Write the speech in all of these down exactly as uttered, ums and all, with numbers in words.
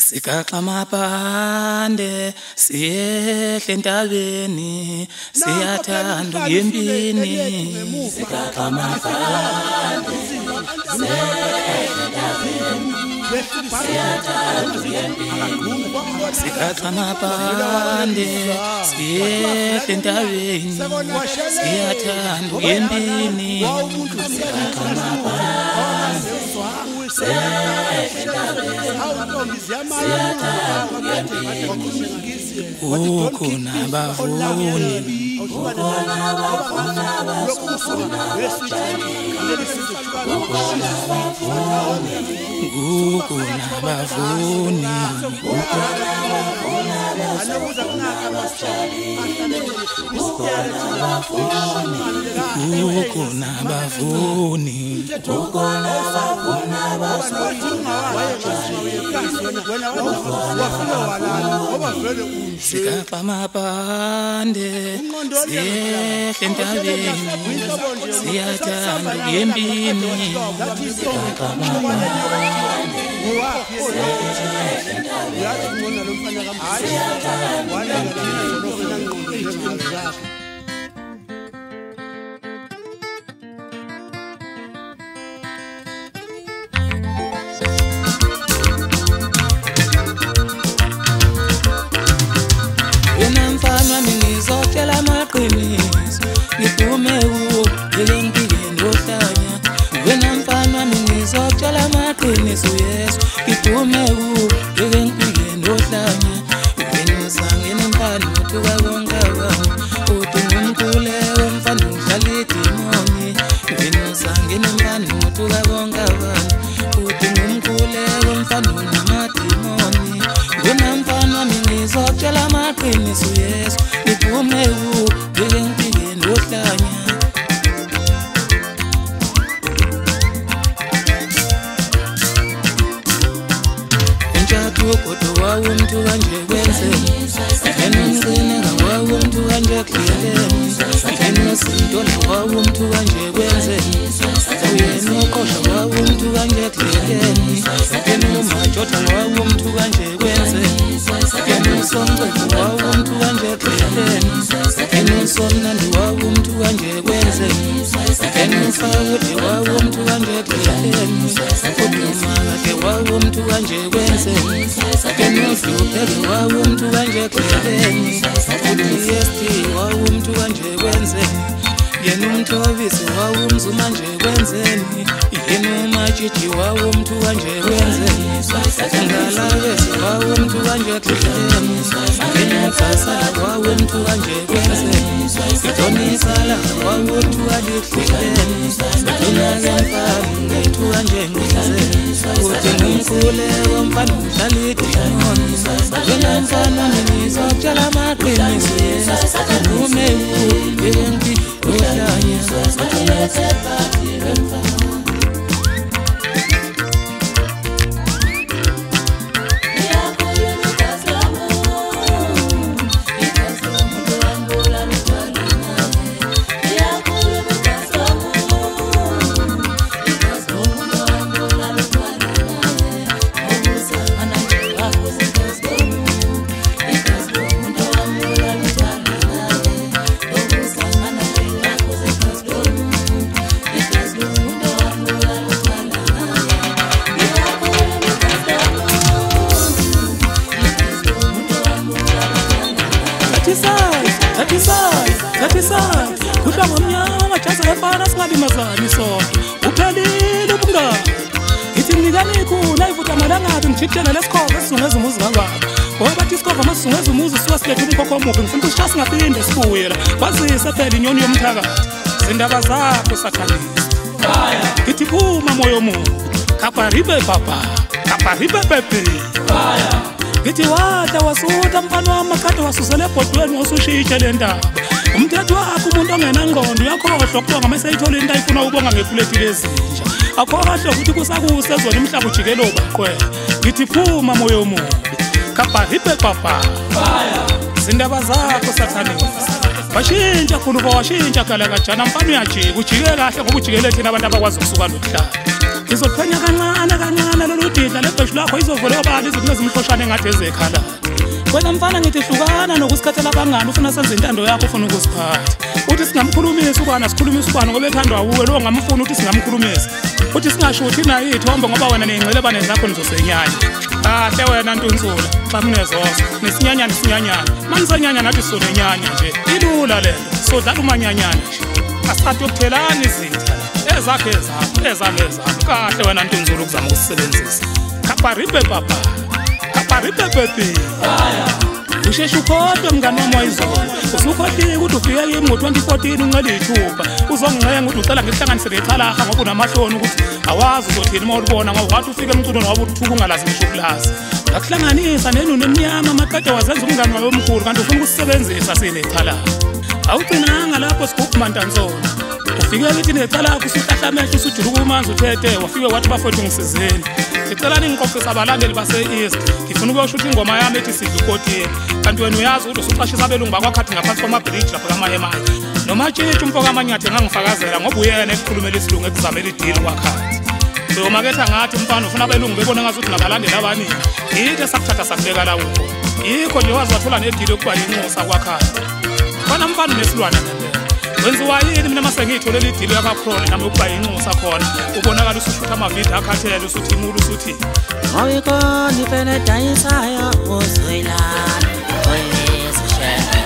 Sigaxa amabhande siyehle entabeni siyathanda yempini sigaxa amabhande siyehle entabeni siyathanda yempini sigaxa amabhande siyehle entabeni siyathanda yempini sigaxa amabhande ukhona abavuni ukhona abavuni abasufuna abatshali ukhona abavuni ukhona abavuni ukhona abavuni abasufuna abatshali ukhona abavuni ukhona abavuni ukhona abavuni sigaxa amabhande siyehle entabeni siyathanda yempini sigaxa amabhande siyehle entabeni siyathanda yempini. Ngizotshela amaqiniso ngiphume kuwo elempilweni ohlanya wena mfana wami ngizotshela amaqiniso Yesu ngiphume kuwo elempilweni ohlanya wena usangena mfana uthuka konke abantu uthi ngumkhuleko mfana udlala idimoni wena usangena mfana uthuka konke abantu uthi ngumkhuleko mfana unamadimoni wena mfana wami ngizotshela amaqiniso Yesu ngiphume kuwo elempilweni ohlanya kodwa wawumuntu kanje kwenzeni enongcine ngawawumuntu kanje kuhleleni enosintola wawumuntu kanje kwenzeni uyena uqosha wawumuntu kanje kuhleleni enomajota wawumuntu kanje kwenzeni enosonqeqo wawumuntu kanje kuhleleni enosomnandi wawumuntu kanje kwenzeni enosawude wawumuntu kanje kuhleleni unomakahle wawumuntu kanje kwenzeni Kenoslupheke wawumuntu kanje kuhleleni Uyesti wawumuntu kanje kwenzeni Yena umthobisi wawumzuma nje kwenzeni Yena umajiji wawumuntu kanje kwenzeni Ngalabesi wawumuntu kanje kuhleleni Yena umfasala wawumuntu kanje kwenzeni Itonisala wawumuntu kanje kuhleleni Unake mfana ngayithu kanje kwenzeni Uthi ngumkhuleko mfana udlala idimoni Wena mfana ngizotshela amaqiniso Yesu ngiphume kuwo elempilweni ohlanya Kudla ngomnyama jaza lefana singabi mazani sonke uphelile ubungani Ithi mnikani ikhula ivuta amalangaphi ngijikela lesikhoba esizungeza umuzi kangaka Ngoba bathi isikhoba masizungeza umuzi siwa silethe umkhokho omubi ngifuna ukushaya singaphinde sibuye la Kwazisa phela inyoni yomthakathi Zindaba zakho sakhalisa Fire Ithi phuma moyo omubi Kaparibe papa Kaparibe pepe Fire Ithi wada wasuta mfana wami kade wasusele ebhodweni wasushintshe le ndaba Umthetho wakho umuntu ongena ngqondo uyakhohlwa kuba ngamesayithola into ayifuna ukubonga ngefuleti lezinja akhohlwa ukuthi kusakuse zona umhlaba ujikelo baqwela ngithi phuma moyo omubi kaparibe papa fire zindaba zakho sathanisa bashintsha khulu bawashintsha kala kajana mfana uyajika ujike kahle ngoba ujikele thina abantu abakwazi ukusuka nokuhlala Izophenya kancane kancane lolu didla lebheshu lakho izovula obala izinto ezimhloshana engathi ezekhala. Wena mfana ngithi hlukana nokusikhathela abangani ufuna senze intando yakho ufuna ukusiphatha. Uthi singamkhulumisa ukwana sikhulumisa ukwana ngoba ethandwa uwe lo ngamfuna uthi singamkhulumisa. Uthi singashuthi nayo ithombe ngoba wena nengcelebane zakho nizosenyanya. Kahle wena Ntunzula xa mnezozo nesinyanyana sinyanyana. Manisenyanya nathi sonenyanya nje. Ilula lento sodlala umanyanyana nje. Asithathe ukuthelana izitha. Ezakhe ezakho ezakhe ezakho. Kahle wena Ntunzula ukuzama ukusebenzisa. Kaparipe papa. Kaparipe pepe. Usheshe ukhohlwe mngani wami wayizona. Usukhohlile ukuthi ufike kimi ngo twenty fourteen unqele ithuba. Uzongicenga ukuthi ucela ngihlanganise leqhalaha ngoba unamahloni ukuthi awazi uzothini uma ulibona ngoba wathi ufike emculweni wabe uthuka ungalazi ngisho ukulazi. Ngakuhlanganisa nenu nemnyama amaqede wazenza umngani wayo omkhulu kanti ufuna ukusebenzisa sine iqhalaha. Awugcinanga lapho sigubhu mantanzolo. Ufike kithi neqhalaha usuhlahla amehlo usujula kumanzi uthethe wafike wathi bafowethu ngisizeni. Ngicela ningiqoqisa abalandeli base-East. Ngifuna ukuyoshuthi ingoma yami ethi sidla ukotini. Kanti wena uyazi ukuthi usuqashisa abelungu bakwakhathi ngaphansi kwama-bridge lapho kaMahemaya. Noma tshitshi umfoko amanyathe ngangifakazela ngoba uyena ekukhulumela isilungu ekuzamela idili kwakhathi. Uyomaketha ngathi mfana ufuna abelungu bebona ngazuthi nabalandeli abaningi. Yithi esakuthatha sakubeka la ukho. Yikho nje wazi wathola nedili yokuba yinxusa kwakhathi. Fana mfana nesilwane ngempela. Wenziwa yini mina mase ngiyitholela idili yakaProne nami ukuba yinxusa khona. Ubonakala usushutha amavidiyo akhathele usuthi imulu usuthi Awiko nifene dayisayo uzoyilana oyesishela.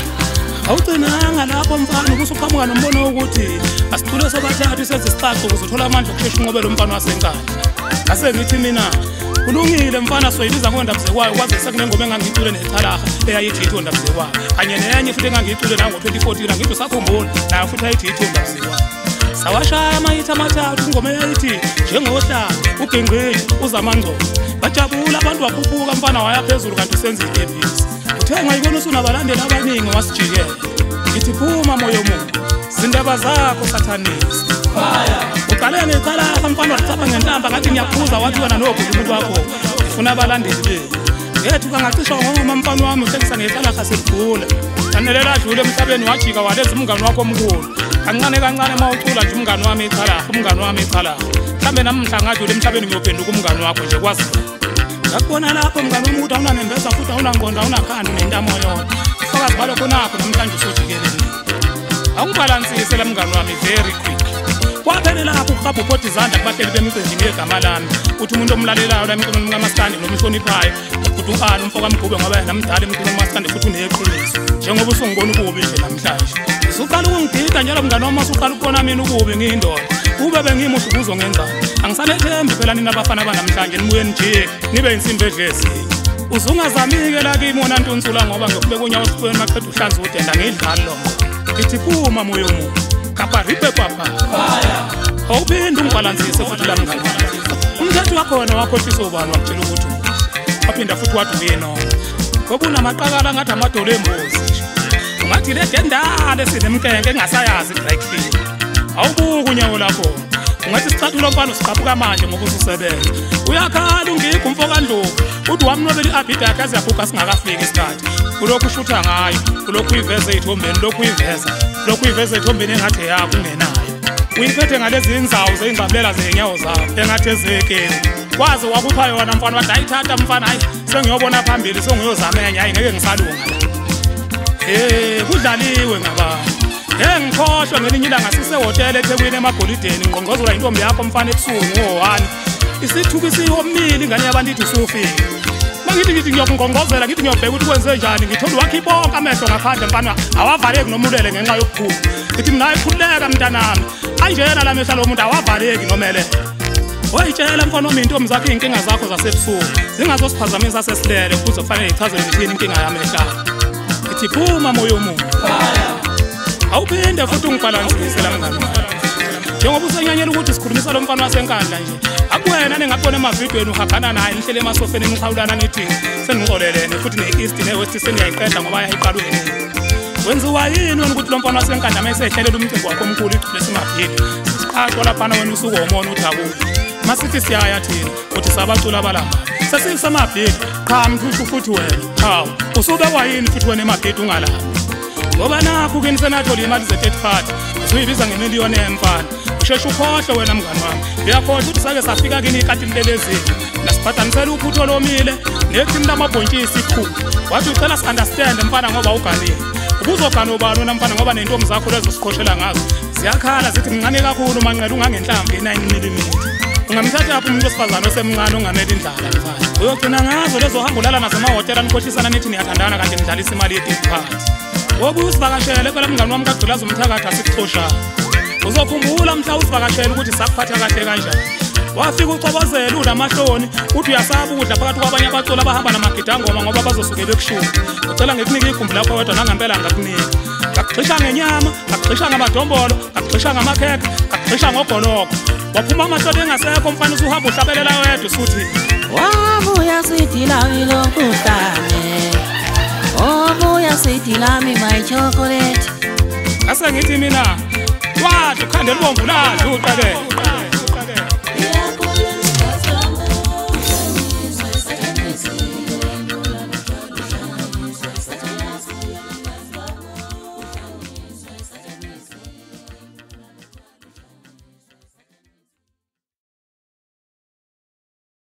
Awugcinanga lapho mfana ukusuqhamuka nombono ukuthi asithule sobathathu senze isixaxo ukuze uthola amandla okushesha unqobela umfana wasenkandla. Ase ngithi mina kulungile mfana soyibiza ngondaba zekwayo kwaze sekunengoma engangicule neqhalaha eyayithi ithonda zekwayo. Kanye nenye futhi engangicule la ngo twenty fourteen ngithi usakhumbula nayo futhi ayithi ithonda zekwayo. Sawashaya amayitha amathathu ingoma eyayithi njengohlala ugengqeni uzamangcobo. Bajabula abantu wakhuphuka mfana waya phezulu kanti usenza idebisi. Uthe ngayibona usunabalandeli abaningi wasijikela. Ngithi phuma moyo omubi. Zindaba zakho sathanisi. Fire. Uqale neqhalaha mfana wathapha ngentamba ngathi ngiyaphuza wathi wena nobhuti umuntu wakho. Ngifuna abalandeli bethu. Ngethu kangacisha ngoma mfana wami uhlekisa ngeqhalaha sedlula. Kanelela adlule emhlabeni wajika waleza umngani wakho omkhulu. Kancane kancane mawucula nje umngani wami eqhalaha umngani wami eqhalaha. Mhlambe namhla ngathi ule emhlabeni ngiyophenduka umngani wakho nje kwazi. Ngakubona lapho mngani wami ukuthi awunanembeza futhi awunangqondo awunakhanda nentamo yona. Ufakazi balo khonapho namhlanje usojikeleni. Awungibalansise la mngani wami very quick. Kwaphelela lapho ukhabha uphotha izandla kubahleli bemicimbi ngegama lami. Uthi umuntu omlalelayo la emicimbi kaMaskandi nomhloniphayo. Uthi uqala umfoko kamgube ngoba yena mdala emicimbi kaMaskandi futhi uneqiniso. Njengoba usungibona ukubi nje namhlanje. Usuqala ukungidida njalo mngani wami usuqala ukubona mina ukubi ngiyindoda. Ube bengimuhle ukuzongenzana. Angisalethembi phela nina abafana banamhlanje nibuye nje nibe insimbi edlezini. Uzungazamike la kimi wona Ntunzula ngoba ngiyokubeka unyawo esifweni maqedwe uhlanza udenda ngidlala lo. Ngithi phuma moyo omubi. Kaparipe papa. Fire. Awuphinde ungibalansise futhi la mngani. Umthetho wakho wena wakhohlisa ubani wakutshela ukuthi waphinda futhi wathi uyeno. Ngoba unamaqakala ngathi amadolo embuzi. Ungathi le dendale sinemkenke engasayazi dry clean. Awubuka unyawo lakho. Ungathi sicathulo mfana usiqhapuka manje ngoba ususebenza. Uyakhala ungikho umfoko kaNdlovu. Uthi wamnobela iabhida yakhe aziyabhuka singakafiki isikhathi. Ulokhu ushutha ngayo, ulokhu uyiveza ezithombeni, lokhu uyiveza, lokhu uyiveza ezithombeni engathi yakho ungenayo. Uyiphethe ngalezi inzawo zeingqabulela zenyawo zakho engathi ezekeni. Kwaze wakupha yona mfana wathi ayithatha mfana hayi sengiyobona phambili sengiyozamenya hayi ngeke ngisalunga la. Eh kudlaliwe ngabantu. Hey ngikhohlwe ngelinye ilanga sisehotela eThekwini emagolideni ngqongqozela intombi yakho mfana ebusuku ngo-one. Isithuba isiyomile ingane yabantu ithi usufika. Mangithi ngithi ngiyokungqongqozela ngithi ngiyobheka ukuthi kwenze njani ngithola wakhipha bonke amehlo ngaphandle mfana awavaleki nomulele ngenxa yokukhulu. Ngithi mina ikhululeka mntanami. Kanjena la mehla lo muntu awavaleki nomele. Wayitshela mfana wami intombi zakho inkinga zakho zasebusuku. Zingazosiphazamisa sesilele ukuze kufanele ichazele ukuthi inkinga yami ehlala. Ngithi phuma moyo omubi. Awuphinde futhi ungibalansise la mngani. Njengoba usenyanyela ukuthi sikhulumisa lo mfana wasenkandla nje. Akuwena nengabona emavidweni uhagana naye nihlele emasofeni niqhawulana nithi seningixolelene futhi ne-East ne-West seniyayiqeda ngoba yayiqalweni. Wenziwa yini wena ukuthi lo mfana wasenkandla mayesehlelela umcimbi wakho omkhulu igcule simabhidi. Siqaqo laphana wena usuku womona uthi akuyo. Masithi siyaya thina uthi sabacula abalamba. Sesisamabhidi cha mthushu futhi wena. Hawu usubekwa yini futhi wena emabhidi ungalami. Ngoba nakho kini senathola imali ze-third party. Usuyibiza ngemiliyoni emfana. usheshe ukhohle wena mngani wami ngiyakhohle ukuthi sake safika kini ikatini lelezini nasiphathanisela uphutho lomile nethini lamabhontshisi ikhulu wathi ucela si-understand mfana ngoba uganile ubuzogana ubani wena mfana ngoba nentombi zakho lezosikhoshela ngazo ziyakhala zithi mncane kakhulu manqela ungangenhlamvu i-nine millimeter ungamthatha apho umuntu wesifazane osemncane ongamele indlala mfana uyogcina ngazo lezo hamba ulala nasemahhotela nikhohlisana nithi niyathandana kanti nidlalisa imali ye-third party wobuye usivakashele phela mngani wami kagcilaza umthakathi asikuxoshana uzokhumbula mhla usivakashele ukuthi sakuphatha kahle kanjani wafika ucobozela unamahloni uthi uyasaba ukudla phakathi kwabanye abaculi abahamba namagidangoma ngoba bazosukela ekushuni ucela ngikunika igumbi lakho wedwa nangempela ngakunika ngakugxisha ngenyama ngakugxisha ngamadombolo ngakugxisha ngamakhekhe ngakugxisha ngogoloko waphuma amahloni engasekho mfana usuhamba uhlabelela wedwa usuthi wabuya sithi lami lomkhuhlane wabuya sithi lami my chocolate ase ngithi mina wathi ukhandela ubomvu ladla uqabela